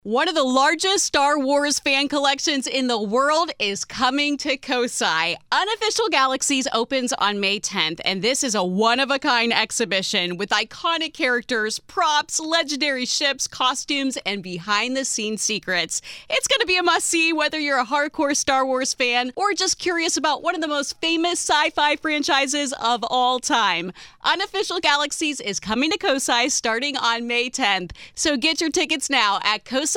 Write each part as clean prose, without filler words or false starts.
One of the largest Star Wars fan collections in the world is coming to Kosai. Unofficial Galaxies opens on May 10th, and this is a one-of-a-kind exhibition with iconic characters, props, legendary ships, costumes, and behind-the-scenes secrets. It's going to be a must-see whether you're a hardcore Star Wars fan or just curious about one of the most famous sci-fi franchises of all time. Unofficial Galaxies is coming to Kosai starting on May 10th, so get your tickets now at kosai.org.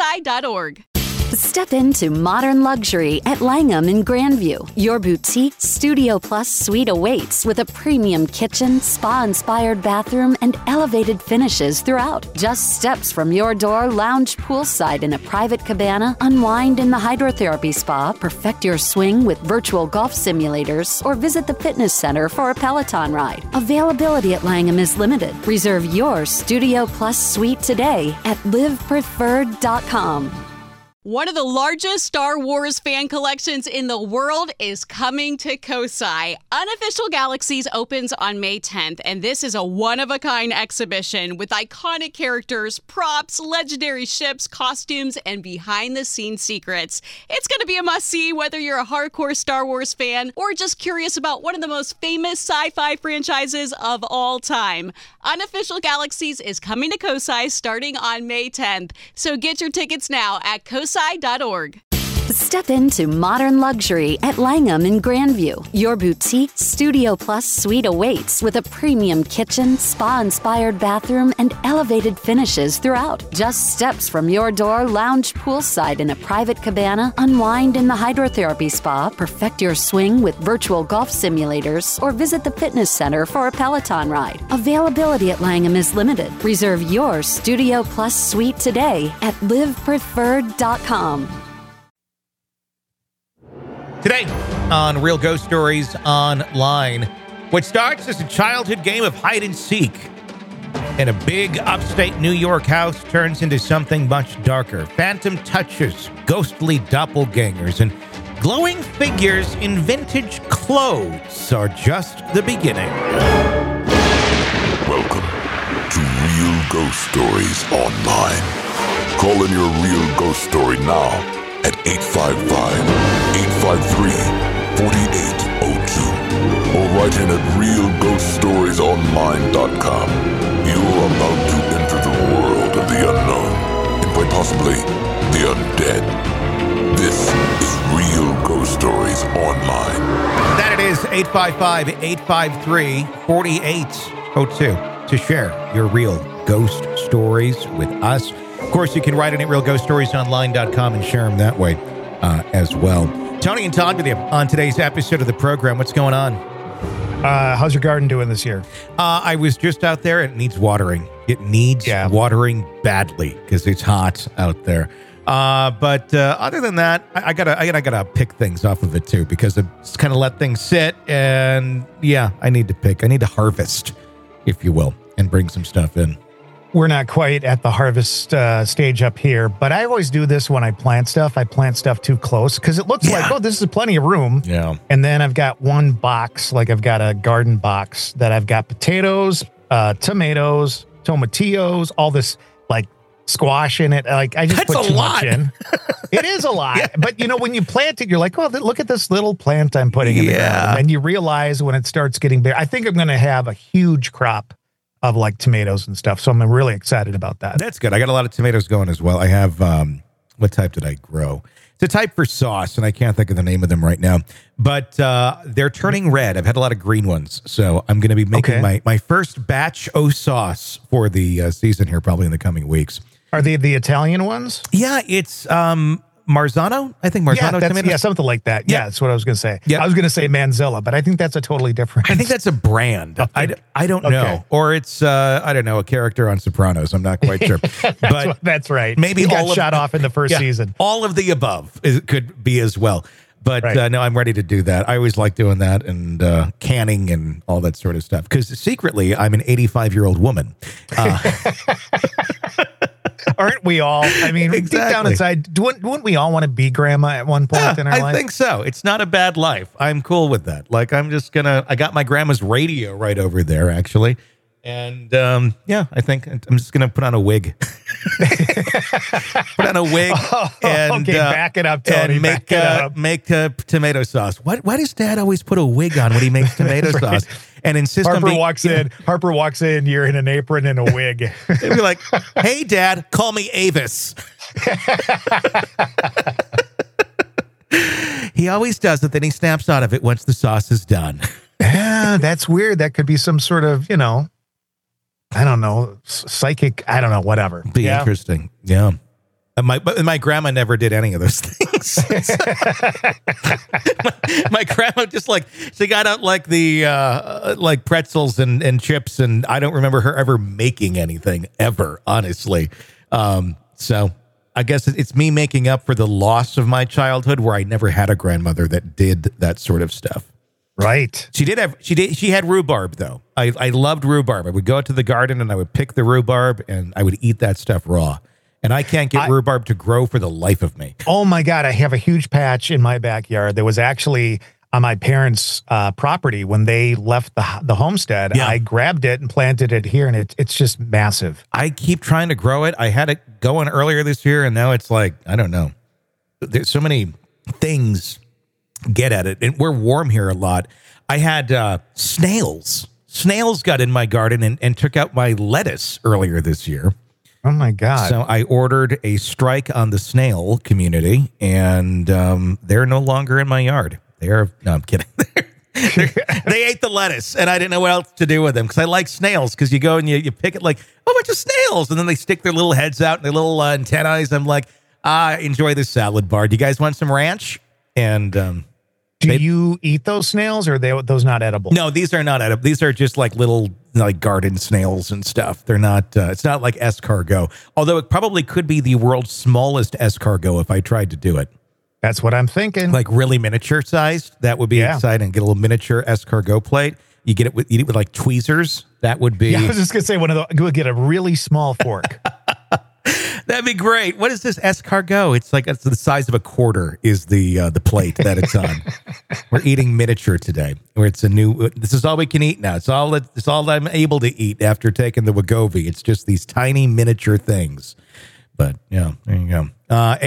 Step into modern luxury at Langham in Grandview. Your boutique Studio Plus suite awaits with a premium kitchen, spa-inspired bathroom, and elevated finishes throughout. Just steps from your door, lounge poolside in a private cabana, unwind in the hydrotherapy spa, perfect your swing with virtual golf simulators, or visit the fitness center for a Peloton ride. Availability at Langham is limited. Reserve your Studio Plus suite today at livepreferred.com. One of the largest Star Wars fan collections in the world is coming to Kosai. Unofficial Galaxies opens on May 10th, and this is a one-of-a-kind exhibition with iconic characters, props, legendary ships, costumes, and behind-the-scenes secrets. It's going to be a must-see whether you're a hardcore Star Wars fan or just curious about one of the most famous sci-fi franchises of all time. Unofficial Galaxies is coming to Kosai starting on May 10th, so get your tickets now at kosai.org. Step into modern luxury at Langham in Grandview. Your boutique Studio Plus suite awaits with a premium kitchen, spa-inspired bathroom, and elevated finishes throughout. Just steps from your door, lounge poolside in a private cabana, unwind in the hydrotherapy spa, perfect your swing with virtual golf simulators, or visit the fitness center for a Peloton ride. Availability at Langham is limited. Reserve your Studio Plus suite today at livepreferred.com. Today on Real Ghost Stories Online, what starts as a childhood game of hide and seek in a big upstate New York house turns into something much darker. Phantom touches, ghostly doppelgangers, and glowing figures in vintage clothes are just the beginning. Welcome to Real Ghost Stories Online. Call in your real ghost story now at 855-853-4802 or write in at realghoststoriesonline.com. You are about to enter the world of the unknown and quite possibly the undead. This is Real Ghost Stories Online. That it is 855-853-4802 to share your real ghost stories with us. Of course, you can write in at realghoststoriesonline.com and share them that way as well. Tony and Todd with you on today's episode of the program. What's going on? How's your garden doing this year? I was just out there. It needs watering. It needs watering badly because it's hot out there. But other than that, I gotta pick things off of it too because it's kind of let things sit. And yeah, I need to harvest, if you will, and bring some stuff in. We're not quite at the harvest stage up here, but I always do this when I plant stuff. I plant stuff too close because it looks like, oh, this is plenty of room. Yeah. And then I've got one box, like I've got a garden box that I've got potatoes, tomatoes, tomatillos, all this like squash in it. Like I just put too much in. It is a lot. Yeah. But you know, when you plant it, you're like, oh, look at this little plant I'm putting in the ground. And you realize when it starts getting big, I think I'm going to have a huge crop of like tomatoes and stuff. So I'm really excited about that. That's good. I got a lot of tomatoes going as well. I have, what type did I grow? It's a type for sauce, and I can't think of the name of them right now. But they're turning red. I've had a lot of green ones. So I'm going to be making my first batch of sauce for the season here, probably in the coming weeks. Are they the Italian ones? Yeah, it's Marzano. I think Marzano tomatoes. Yeah, something like that. Yeah, that's what I was going to say. Yep. I was going to say Manzella, but I think that's a totally different. I think that's a brand. I don't know. Or it's, I don't know, a character on Sopranos. I'm not quite sure. But that's right. Maybe he got shot off in the first season. All of the above could be as well. But no, I'm ready to do that. I always like doing that and canning and all that sort of stuff. Because secretly, I'm an 85-year-old woman. Aren't we all? I mean, deep down inside, wouldn't we all want to be grandma at one point in our life? I think so. It's not a bad life. I'm cool with that. Like, I got my grandma's radio right over there, actually. And yeah, I think I'm just going to put on a wig. Put on a wig and back it up, Tony. And make tomato sauce. Why does Dad always put a wig on when he makes tomato sauce and insist on being... Harper walks in. You're in an apron and a wig. He'd be like, "Hey, Dad, call me Avis." He always does it. Then he snaps out of it once the sauce is done. Yeah, that's weird. That could be some sort of, I don't know, psychic, I don't know, whatever. Be interesting. Yeah. My grandma never did any of those things. my grandma just she got out the pretzels and chips, and I don't remember her ever making anything ever, honestly. So I guess it's me making up for the loss of my childhood where I never had a grandmother that did that sort of stuff. Right. She had rhubarb though. I loved rhubarb. I would go out to the garden and I would pick the rhubarb and I would eat that stuff raw. And I can't get rhubarb to grow for the life of me. Oh my God. I have a huge patch in my backyard. There was actually on my parents' property when they left the homestead. Yeah. I grabbed it and planted it here, and it's just massive. I keep trying to grow it. I had it going earlier this year, and now it's like, I don't know. There's so many things get at it, and we're warm here a lot. I had snails. Snails got in my garden and took out my lettuce earlier this year. Oh my God. So I ordered a strike on the snail community, and they're no longer in my yard. No, I'm kidding. They ate the lettuce, and I didn't know what else to do with them because I like snails because you go and you pick it like, a bunch of snails, and then they stick their little heads out and their little antennae. I'm like, enjoy this salad bar. Do you guys want some ranch? And do you eat those snails, or are those not edible? No, these are not edible. These are just like little garden snails and stuff. They're not. It's not like escargot, although it probably could be the world's smallest escargot if I tried to do it. That's what I'm thinking. Like really miniature sized. That would be exciting. Get a little miniature escargot plate. You eat it with like tweezers. That would be. Yeah, I was just gonna say we'll get a really small fork. That'd be great. What is this escargot? It's the size of a quarter is the plate that it's on. We're eating miniature today. Where it's this is all we can eat now. It's all I'm able to eat after taking the Wegovy. It's just these tiny miniature things. But yeah, there you go.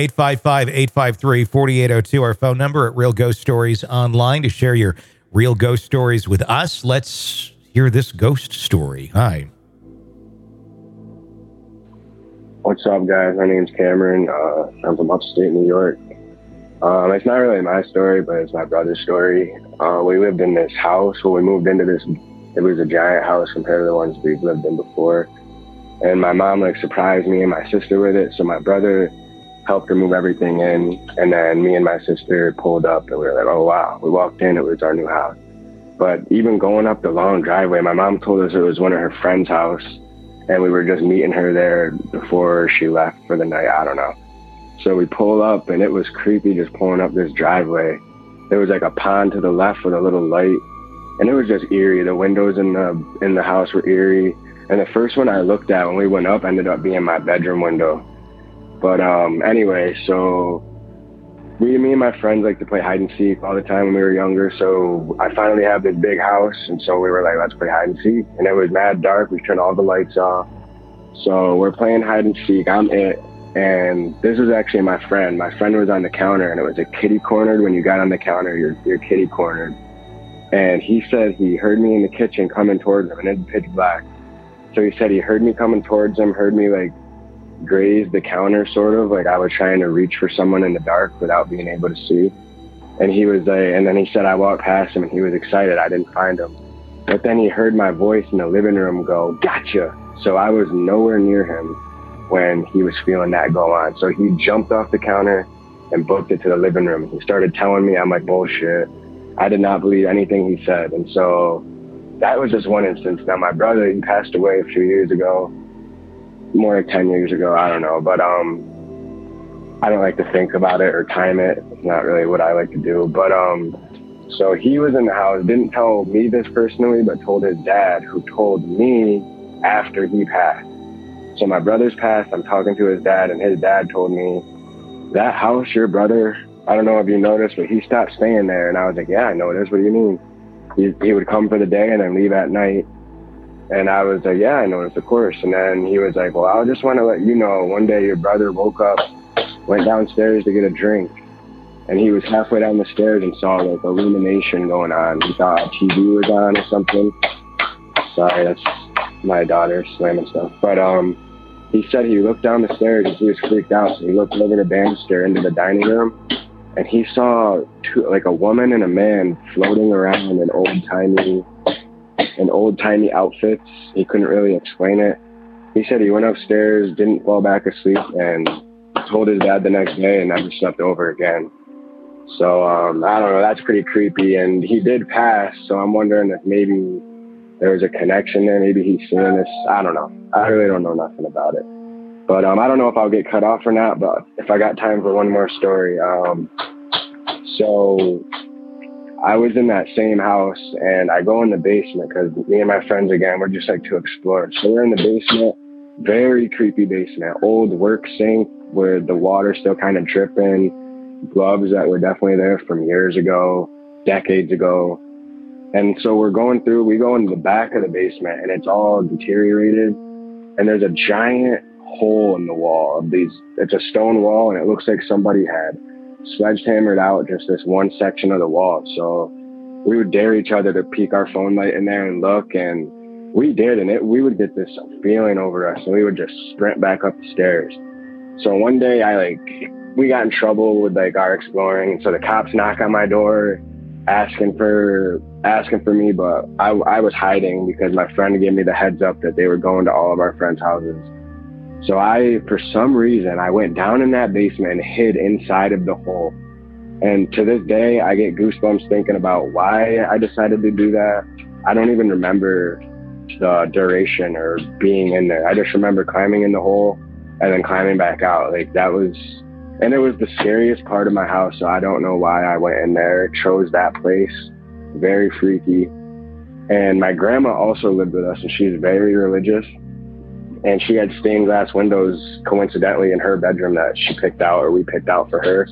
855-853-4802, our phone number at Real Ghost Stories Online to share your real ghost stories with us. Let's hear this ghost story. Hi. What's up, guys? My name's Cameron. I'm from upstate New York. It's not really my story, but it's my brother's story. We lived in this house. When we moved into this, it was a giant house compared to the ones we've lived in before. And my mom surprised me and my sister with it. So my brother helped her move everything in. And then me and my sister pulled up and we were like, oh, wow. We walked in, it was our new house. But even going up the long driveway, my mom told us it was one of her friend's house. And we were just meeting her there before she left for the night. I don't know. So we pull up and it was creepy just pulling up this driveway. There was like a pond to the left with a little light. And it was just eerie. The windows in the house were eerie. And the first one I looked at when we went up ended up being my bedroom window. But anyway, so me and my friends like to play hide and seek all the time when we were younger. So I finally have this big house. And so we were like, let's play hide and seek. And it was mad dark. We turned all the lights off. So we're playing hide and seek. I'm it. And this was actually my friend. My friend was on the counter, and it was a kitty cornered. When you got on the counter, you're kitty cornered. And he said he heard me in the kitchen coming towards him, and it's pitch black. So he said he heard me coming towards him, heard me graze the counter sort of, like I was trying to reach for someone in the dark without being able to see. And he was and then he said I walked past him and he was excited. I didn't find him. But then he heard my voice in the living room go, gotcha. So I was nowhere near him when he was feeling that go on. So he jumped off the counter and booked it to the living room. He started telling me, I'm like, bullshit. I did not believe anything he said. And so that was just one instance. Now, my brother, he passed away a few years ago, more like 10 years ago, I don't know. But I don't like to think about it or time it. It's not really what I like to do. But so he was in the house, didn't tell me this personally, but told his dad, who told me after he passed. So my brother's passed, I'm talking to his dad, and his dad told me, that house, your brother, I don't know if you noticed, but he stopped staying there. And I was like, yeah, I noticed. What do you mean? He would come for the day and then leave at night. And I was like, yeah, I noticed, of course. And then he was like, well, I just want to let you know, one day your brother woke up, went downstairs to get a drink, and he was halfway down the stairs and saw like illumination going on. He thought a TV was on or something. Sorry, that's my daughter slamming stuff. But he said he looked down the stairs and he was freaked out. So he looked over the banister into the dining room, and he saw a woman and a man floating around in old-timey outfits. He couldn't really explain it. He said he went upstairs, didn't fall back asleep, and told his dad the next day and never slept over again. So I don't know, that's pretty creepy. And he did pass, so I'm wondering if maybe there was a connection there. Maybe he's seeing this. I don't know. I really don't know nothing about it. But I don't know if I'll get cut off or not, but if I got time for one more story. So I was in that same house, and I go in the basement because me and my friends, again, we're just like to explore. So we're in the basement, very creepy basement, old work sink where the water's still kind of dripping, gloves that were definitely there from years ago, decades ago. And so we go into the back of the basement, and it's all deteriorated. And there's a giant hole in the wall it's a stone wall, and it looks like somebody had sledgehammered out just this one section of the wall. So we would dare each other to peek our phone light in there and look, and we did, and we would get this feeling over us, and we would just sprint back up the stairs. So one day we got in trouble with our exploring, so the cops knock on my door asking for me, but I was hiding because my friend gave me the heads up that they were going to all of our friends' houses. So for some reason, I went down in that basement and hid inside of the hole. And to this day, I get goosebumps thinking about why I decided to do that. I don't even remember the duration or being in there. I just remember climbing in the hole and then climbing back out. And it was the scariest part of my house. So I don't know why I went in there, chose that place. Very freaky. And my grandma also lived with us, and she's very religious. And she had stained glass windows, coincidentally, in her bedroom that she picked out, or we picked out for her.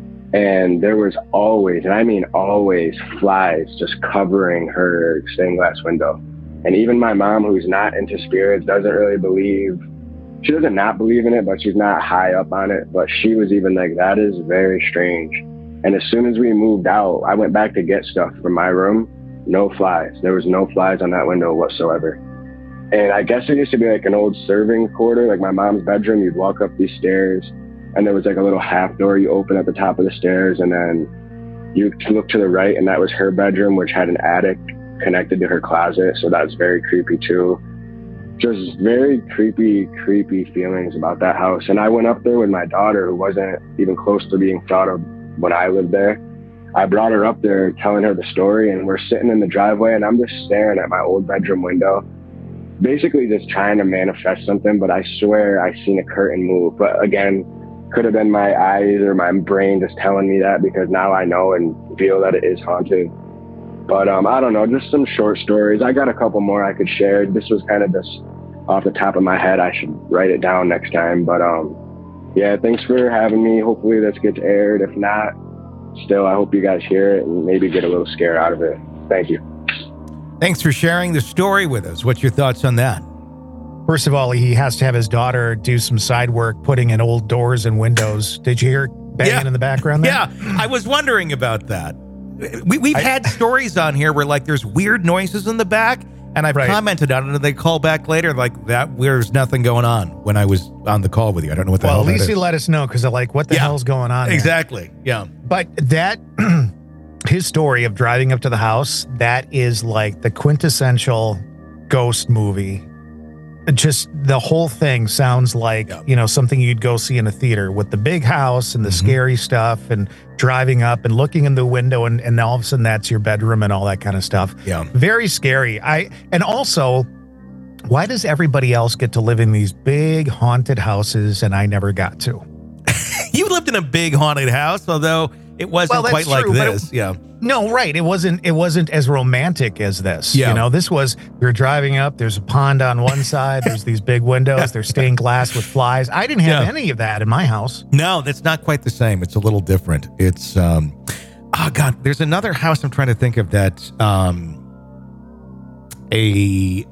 And there was always, and I mean always, flies just covering her stained glass window. And even my mom, who's not into spirits, doesn't really believe, she doesn't not believe in it, but she's not high up on it. But she was even like, that is very strange. And as soon as we moved out, I went back to get stuff from my room. No flies. There was no flies on that window whatsoever. And I guess it used to be like an old serving quarter, like my mom's bedroom. You'd walk up these stairs, and there was like a little half door you open at the top of the stairs, and then you look to the right, and that was her bedroom, which had an attic connected to her closet. So that's very creepy too. Just very creepy feelings about that house. And I went up there with my daughter, who wasn't even close to being thought of when I lived there. I brought her up there telling her the story, and we're sitting in the driveway, and I'm just staring at my old bedroom window, basically just trying to manifest something. But I swear I seen a curtain move. But again, could have been my eyes or my brain just telling me that, because now I know and feel that it is haunted. But I don't know, just some short stories. I got a couple more I could share. This was kind of just off the top of my head. I should write it down next time. But yeah, thanks for having me. Hopefully this gets aired. If not, still, I hope you guys hear it and maybe get a little scare out of it. Thank you. Thanks for sharing the story with us. What's your thoughts on that? First of all, he has to have his daughter do some side work, putting in old doors and windows. Did you hear banging in the background there? Yeah, I was wondering about that. We've had stories on here where there's weird noises in the back, and I've commented on it, and they call back later there's nothing going on when I was on the call with you. I don't know what the hell Well, at least he let us know, because they're like, what the hell's going on there? Exactly, yeah. But his story of driving up to the house, that is like the quintessential ghost movie. Just the whole thing sounds like, something you'd go see in a theater, with the big house and the scary stuff, and driving up and looking in the window, and all of a sudden that's your bedroom and all that kind of stuff. Yeah. Very scary. And also, why does everybody else get to live in these big haunted houses and I never got to? You lived in a big haunted house, although it wasn't quite like this. No, right. It wasn't as romantic as this. Yeah. This was, you're driving up, there's a pond on one side, there's these big windows, there's stained glass with flies. I didn't have any of that in my house. No, that's not quite the same. It's a little different. It's, God, there's another house I'm trying to think of that,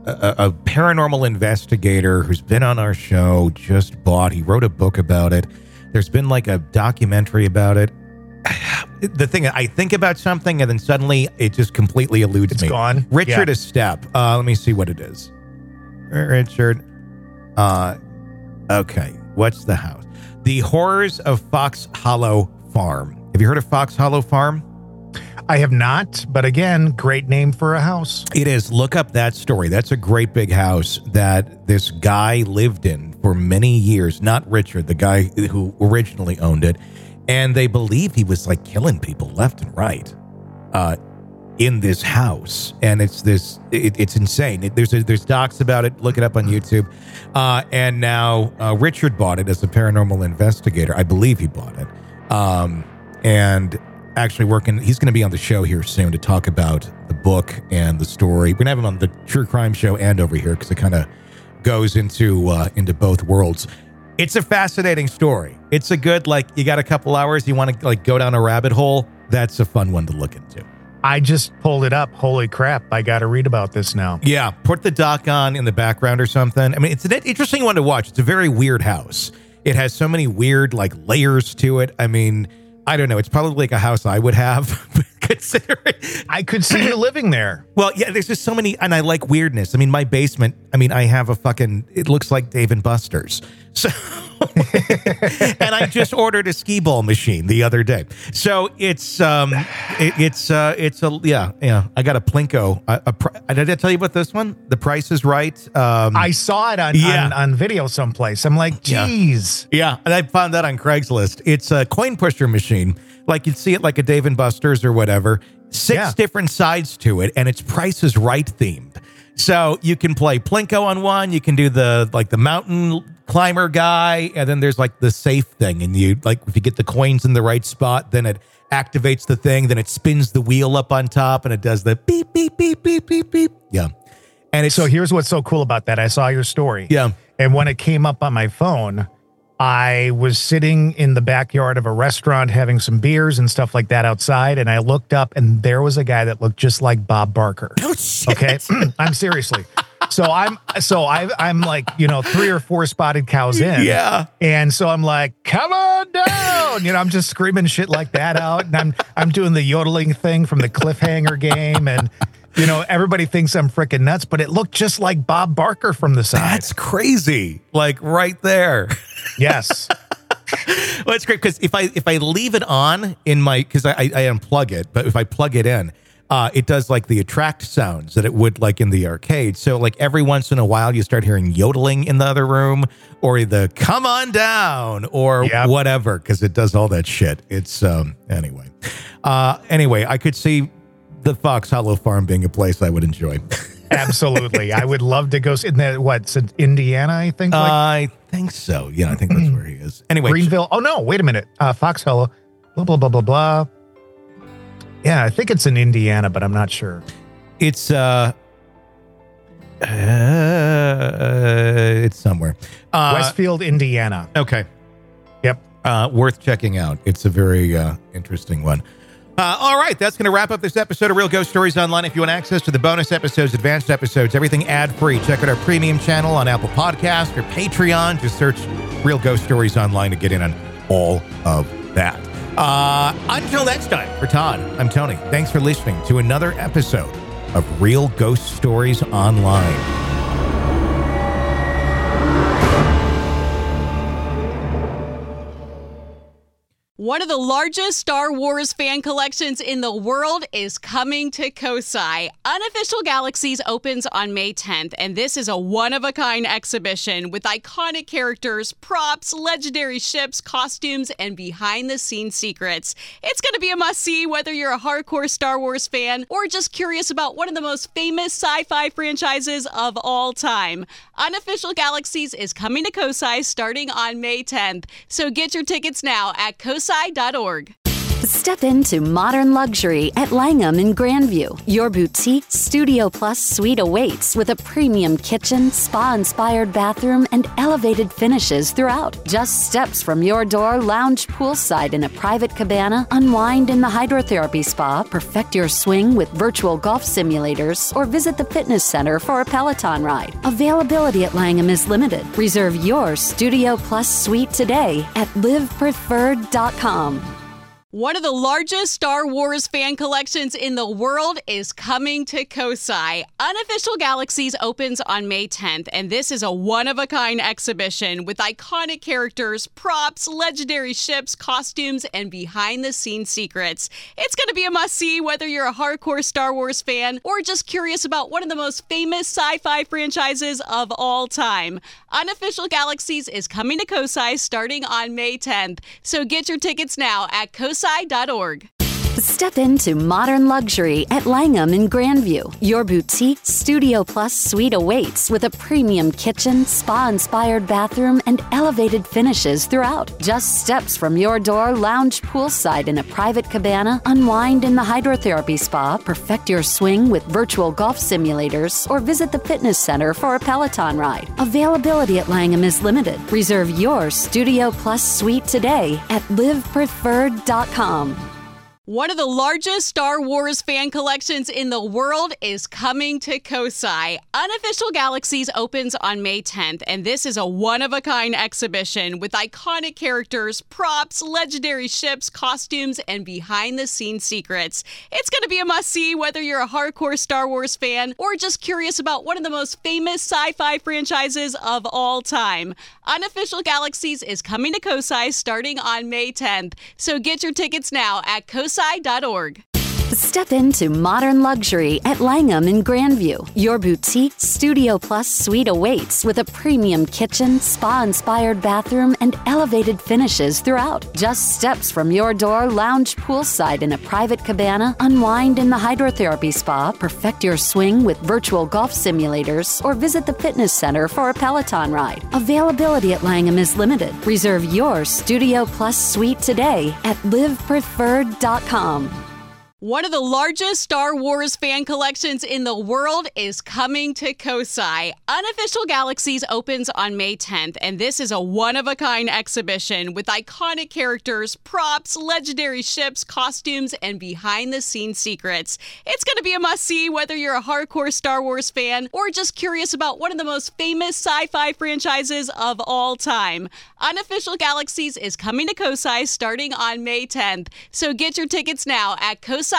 a paranormal investigator who's been on our show just bought. He wrote a book about it. There's been like a documentary about it. The thing, I think about something and then suddenly it just completely eludes me. It's gone. Richard Estep. Let me see what it is. Richard. Okay. What's the house? The Horrors of Fox Hollow Farm. Have you heard of Fox Hollow Farm? I have not, but again, great name for a house. It is. Look up that story. That's a great big house that this guy lived in for many years. Not Richard, the guy who originally owned it. And they believe he was like killing people left and right in this house. And it's insane. There's docs about it. Look it up on YouTube. And now Richard bought it as a paranormal investigator. I believe he bought it. And actually he's going to be on the show here soon to talk about the book and the story. We're going to have him on the True Crime Show and over here because it kind of goes into both worlds. It's a fascinating story. It's a good, like, you got a couple hours, you want to like go down a rabbit hole. That's a fun one to look into. I just pulled it up. Holy crap. I got to read about this now. Yeah. Put the doc on in the background or something. I mean, it's an interesting one to watch. It's a very weird house. It has so many weird like layers to it. I mean, I don't know. It's probably like a house I would have, considering. I could see you living there. Well, yeah, there's just so many, and I like weirdness. I mean, my basement, I have it looks like Dave and Buster's. So, and I just ordered a skee ball machine the other day. So it's I got a Plinko. Did I tell you about this one? The Price is Right. I saw it on video someplace. I'm like, geez. Yeah. And I found that on Craigslist. It's a coin pusher machine. Like you'd see it like a Dave and Buster's or whatever. 6 different sides to it, and it's Price is Right themed. So you can play Plinko on one. You can do the mountain climber guy, and then there's like the safe thing. And you like if you get the coins in the right spot, then it activates the thing. Then it spins the wheel up on top, and it does the beep beep beep beep beep beep. Yeah. And so here's what's so cool about that. I saw your story. Yeah. And when it came up on my phone, I was sitting in the backyard of a restaurant having some beers and stuff like that outside, and I looked up, and there was a guy that looked just like Bob Barker. Oh, shit. Okay, I'm seriously. So I'm like 3 or 4 spotted cows in. Yeah. And so I'm like, come on down. I'm just screaming shit like that out, and I'm doing the yodeling thing from the Cliffhanger game, and everybody thinks I'm freaking nuts, but it looked just like Bob Barker from the side. That's crazy. Like right there. Yes. Well, it's great because if I leave it on in because I unplug it, but if I plug it in, it does like the attract sounds that it would like in the arcade. So like every once in a while you start hearing yodeling in the other room or the come on down or whatever, because it does all that shit. It's anyway, I could see the Fox Hollow Farm being a place I would enjoy. Absolutely. I would love to go in Indiana, I think? I think so. Yeah, I think that's where he is. Anyway. Greenville. Oh, no, wait a minute. Fox Hollow, blah, blah, blah, blah, blah. Yeah, I think it's in Indiana, but I'm not sure. It's somewhere. Westfield, Indiana. Okay. Yep. Worth checking out. It's a very interesting one. All right, that's going to wrap up this episode of Real Ghost Stories Online. If you want access to the bonus episodes, advanced episodes, everything ad-free, check out our premium channel on Apple Podcasts or Patreon. Just search Real Ghost Stories Online to get in on all of that. Until next time, for Todd, I'm Tony. Thanks for listening to another episode of Real Ghost Stories Online. One of the largest Star Wars fan collections in the world is coming to Kosai. Unofficial Galaxies opens on May 10th, and this is a one-of-a-kind exhibition with iconic characters, props, legendary ships, costumes, and behind-the-scenes secrets. It's going to be a must-see whether you're a hardcore Star Wars fan or just curious about one of the most famous sci-fi franchises of all time. Unofficial Galaxies is coming to Kosai starting on May 10th, so get your tickets now at kosai.org. Step into modern luxury at Langham in Grandview. Your boutique Studio Plus suite awaits with a premium kitchen, spa-inspired bathroom, and elevated finishes throughout. Just steps from your door, lounge poolside in a private cabana, unwind in the hydrotherapy spa, perfect your swing with virtual golf simulators, or visit the fitness center for a Peloton ride. Availability at Langham is limited. Reserve your Studio Plus suite today at livepreferred.com. One of the largest Star Wars fan collections in the world is coming to Kosai. Unofficial Galaxies opens on May 10th, and this is a one-of-a-kind exhibition with iconic characters, props, legendary ships, costumes, and behind-the-scenes secrets. It's going to be a must-see whether you're a hardcore Star Wars fan or just curious about one of the most famous sci-fi franchises of all time. Unofficial Galaxies is coming to Kosai starting on May 10th, so get your tickets now at kosai.org. Step into modern luxury at Langham in Grandview. Your boutique Studio Plus suite awaits with a premium kitchen, spa-inspired bathroom, and elevated finishes throughout. Just steps from your door, lounge poolside in a private cabana, unwind in the hydrotherapy spa, perfect your swing with virtual golf simulators, or visit the fitness center for a Peloton ride. Availability at Langham is limited. Reserve your Studio Plus suite today at livepreferred.com. One of the largest Star Wars fan collections in the world is coming to Kosai. Unofficial Galaxies opens on May 10th, and this is a one-of-a-kind exhibition with iconic characters, props, legendary ships, costumes, and behind-the-scenes secrets. It's going to be a must-see whether you're a hardcore Star Wars fan or just curious about one of the most famous sci-fi franchises of all time. Unofficial Galaxies is coming to Kosai starting on May 10th, so get your tickets now at kosai.org. Step into modern luxury at Langham in Grandview. Your boutique Studio Plus suite awaits with a premium kitchen, spa-inspired bathroom, and elevated finishes throughout. Just steps from your door, lounge poolside in a private cabana, unwind in the hydrotherapy spa, perfect your swing with virtual golf simulators, or visit the fitness center for a Peloton ride. Availability at Langham is limited. Reserve your Studio Plus suite today at livepreferred.com. One of the largest Star Wars fan collections in the world is coming to Kosai. Unofficial Galaxies opens on May 10th, and this is a one-of-a-kind exhibition with iconic characters, props, legendary ships, costumes, and behind-the-scenes secrets. It's going to be a must-see whether you're a hardcore Star Wars fan or just curious about one of the most famous sci-fi franchises of all time. Unofficial Galaxies is coming to Kosai starting on May 10th, so get your tickets now at kosai.org.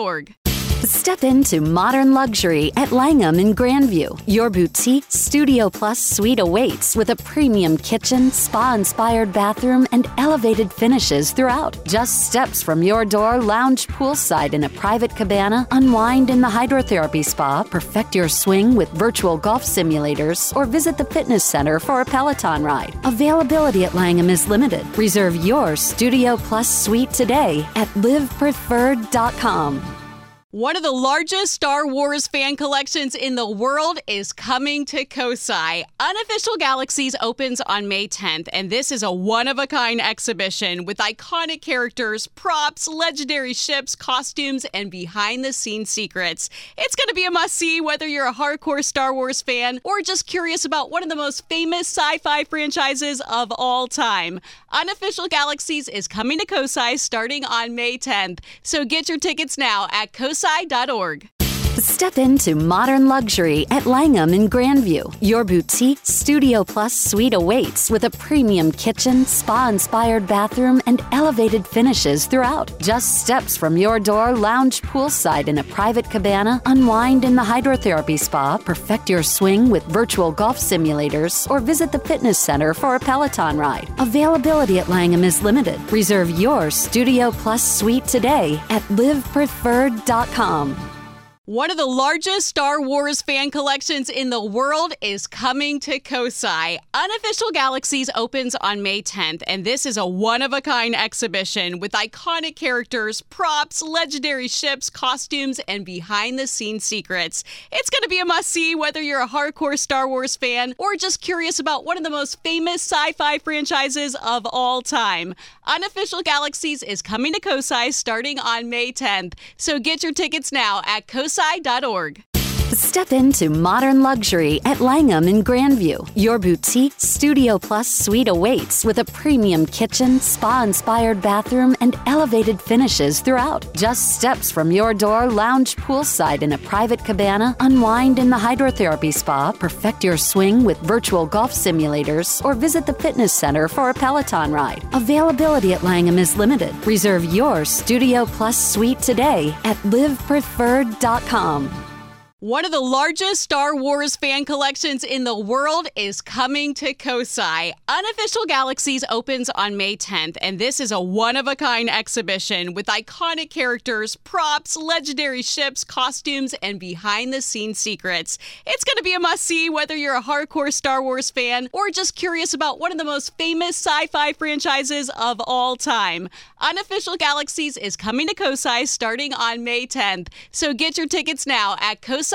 Step into modern luxury at Langham in Grandview. Your boutique Studio Plus suite awaits with a premium kitchen, spa-inspired bathroom, and elevated finishes throughout. Just steps from your door, lounge poolside in a private cabana, unwind in the hydrotherapy spa, perfect your swing with virtual golf simulators, or visit the fitness center for a Peloton ride. Availability at Langham is limited. Reserve your Studio Plus suite today at livepreferred.com. One of the largest Star Wars fan collections in the world is coming to Kosai. Unofficial Galaxies opens on May 10th, and this is a one-of-a-kind exhibition with iconic characters, props, legendary ships, costumes, and behind-the-scenes secrets. It's going to be a must-see whether you're a hardcore Star Wars fan or just curious about one of the most famous sci-fi franchises of all time. Unofficial Galaxies is coming to Kosai starting on May 10th, so get your tickets now at kosai.org. Step into modern luxury at Langham in Grandview. Your boutique Studio Plus suite awaits with a premium kitchen, spa-inspired bathroom, and elevated finishes throughout. Just steps from your door, lounge poolside in a private cabana, unwind in the hydrotherapy spa, perfect your swing with virtual golf simulators, or visit the fitness center for a Peloton ride. Availability at Langham is limited. Reserve your Studio Plus suite today at livepreferred.com. One of the largest Star Wars fan collections in the world is coming to Kosai. Unofficial Galaxies opens on May 10th, and this is a one-of-a-kind exhibition with iconic characters, props, legendary ships, costumes, and behind-the-scenes secrets. It's going to be a must-see whether you're a hardcore Star Wars fan or just curious about one of the most famous sci-fi franchises of all time. Unofficial Galaxies is coming to Kosai starting on May 10th, so get your tickets now at kosai.org. Step into modern luxury at Langham in Grandview. Your boutique Studio Plus suite awaits with a premium kitchen, spa-inspired bathroom, and elevated finishes throughout. Just steps from your door, lounge poolside in a private cabana, unwind in the hydrotherapy spa, perfect your swing with virtual golf simulators, or visit the fitness center for a Peloton ride. Availability at Langham is limited. Reserve your Studio Plus suite today at livepreferred.com. One of the largest Star Wars fan collections in the world is coming to Kosai. Unofficial Galaxies opens on May 10th, and this is a one-of-a-kind exhibition with iconic characters, props, legendary ships, costumes, and behind-the-scenes secrets. It's going to be a must-see whether you're a hardcore Star Wars fan or just curious about one of the most famous sci-fi franchises of all time. Unofficial Galaxies is coming to Kosai starting on May 10th, so get your tickets now at kosai.org.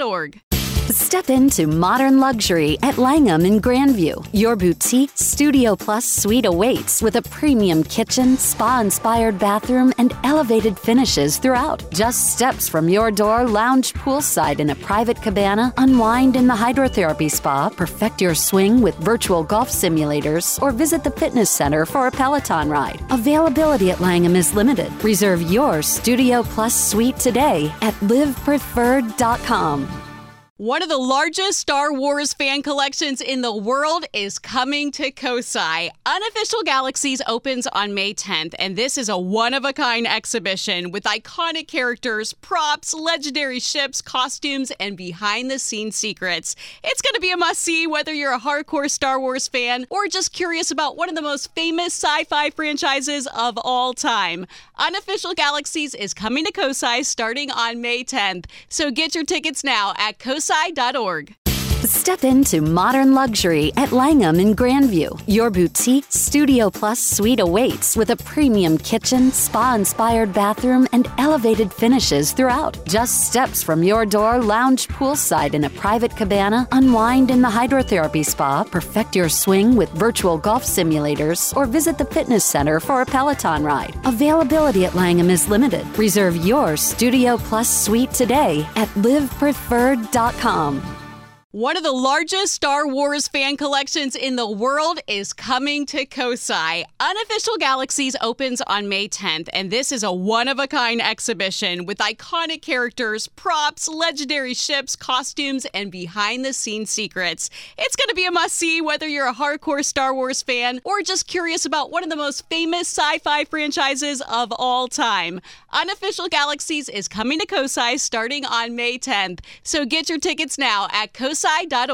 Step into modern luxury at Langham in Grandview. Your boutique Studio Plus suite awaits with a premium kitchen, spa-inspired bathroom, and elevated finishes throughout. Just steps from your door, lounge poolside in a private cabana, unwind in the hydrotherapy spa, perfect your swing with virtual golf simulators, or visit the fitness center for a Peloton ride. Availability at Langham is limited. Reserve your Studio Plus suite today at livepreferred.com. One of the largest Star Wars fan collections in the world is coming to Kosai. Unofficial Galaxies opens on May 10th, and this is a one-of-a-kind exhibition with iconic characters, props, legendary ships, costumes, and behind-the-scenes secrets. It's going to be a must-see whether you're a hardcore Star Wars fan or just curious about one of the most famous sci-fi franchises of all time. Unofficial Galaxies is coming to Kosai starting on May 10th, so get your tickets now at kosai.org. Step into modern luxury at Langham in Grandview. Your boutique Studio Plus suite awaits with a premium kitchen, spa-inspired bathroom, and elevated finishes throughout. Just steps from your door, lounge poolside in a private cabana, unwind in the hydrotherapy spa, perfect your swing with virtual golf simulators, or visit the fitness center for a Peloton ride. Availability at Langham is limited. Reserve your Studio Plus suite today at livepreferred.com. One of the largest Star Wars fan collections in the world is coming to Kosai. Unofficial Galaxies opens on May 10th, and this is a one-of-a-kind exhibition with iconic characters, props, legendary ships, costumes, and behind-the-scenes secrets. It's going to be a must-see whether you're a hardcore Star Wars fan or just curious about one of the most famous sci-fi franchises of all time. Unofficial Galaxies is coming to Kosai starting on May 10th, so get your tickets now at kosai.org.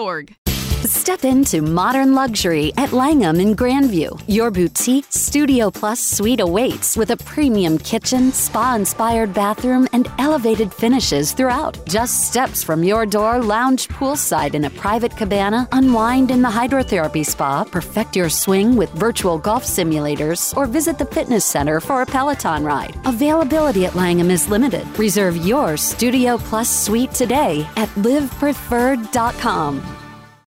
Step into modern luxury at Langham in Grandview. Your boutique Studio Plus suite awaits with a premium kitchen, spa-inspired bathroom, and elevated finishes throughout. Just steps from your door, lounge poolside in a private cabana, unwind in the hydrotherapy spa, perfect your swing with virtual golf simulators, or visit the fitness center for a Peloton ride. Availability at Langham is limited. Reserve your Studio Plus suite today at livepreferred.com.